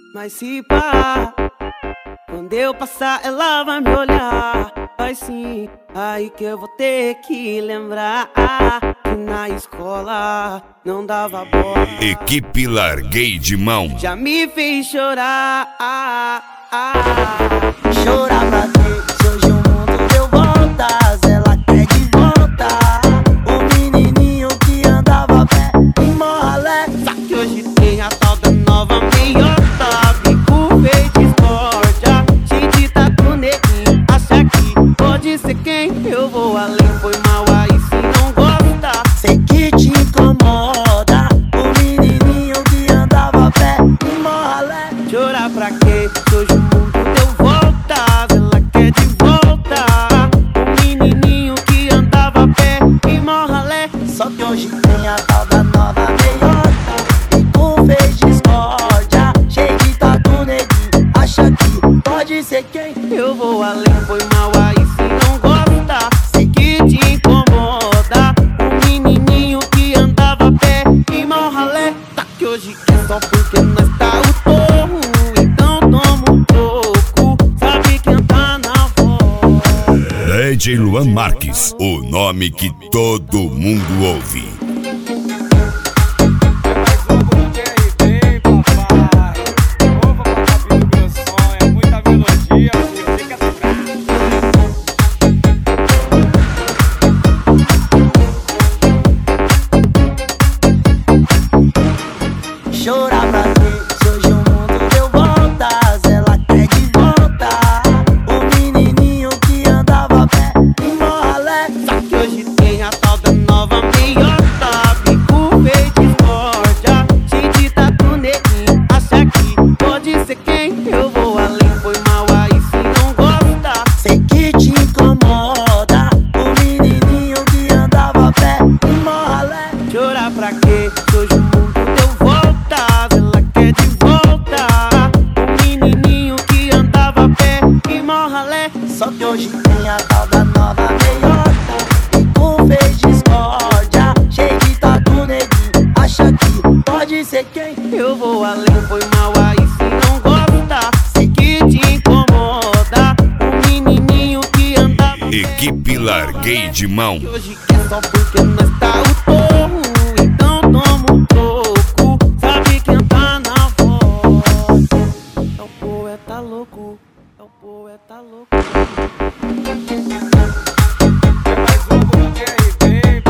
Mas se pá, quando eu passar ela vai me olhar. Vai sim, aí que eu vou ter que lembrar que na escola não dava bola. Equipe Larguei de Mão. Já me fez chorar. Chorar pra quê? Se hoje o mundo deu voltas, ela quer de volta o menininho que andava a pé em Morralé. Só que hoje tem a tal da nova meiota, bico verde discórdia, cheio de tatu neguinho. Acha que pode ser quem? Eu vou além, foi mal aí se não gosta. Sei que te incomoda o menininho que andava a pé em Morralé. Chorar pra quê? Se hoje o mundo deu voltas, ela quer de volta o menininho que andava a pé em Morralé. Só que hoje tem a tal da nova meiota, bico fez discórdia, cheio de tatu neguinho. Acha que pode ser quem? Eu vou além, foi mal aí se não gosta. Sei que te incomoda o menininho que andava a pé em Morralé. Tá que hoje é só porque nós tá o torro, então toma um troco, sabe quem tá na voz. DJ Luan Marques, o nome que todo mundo ouve. Chorar pra quê? Se hoje o mundo deu voltas, ela quer de volta o menininho que andava a pé em Morralé. Só que hoje tem a tal da nova meiota, bico verde discórdia, cheio de tatu neguinho. Acha que pode ser quem? Eu vou além, foi mal aí se não gosta. Sei que te incomoda o menininho que andava a pé em Morralé. Chorar pra quê? Se hoje o mundo deu voltas, ela quer de volta o menininho que andava a pé em Morralé. Só que hoje tem a tal da nova meiota, bico fez discórdia, cheio de tatu neguinho. Acha que pode ser quem? Eu vou além, foi mal aí se não gosta. Sei que te incomoda o menininho que andava a pé. Equipe Larguei de Mão. Hoje é só porque nós tá o torro, então toma um troco, sabe quem tá na voz. É o poeta louco, é o poeta louco. É mais um DJ, vem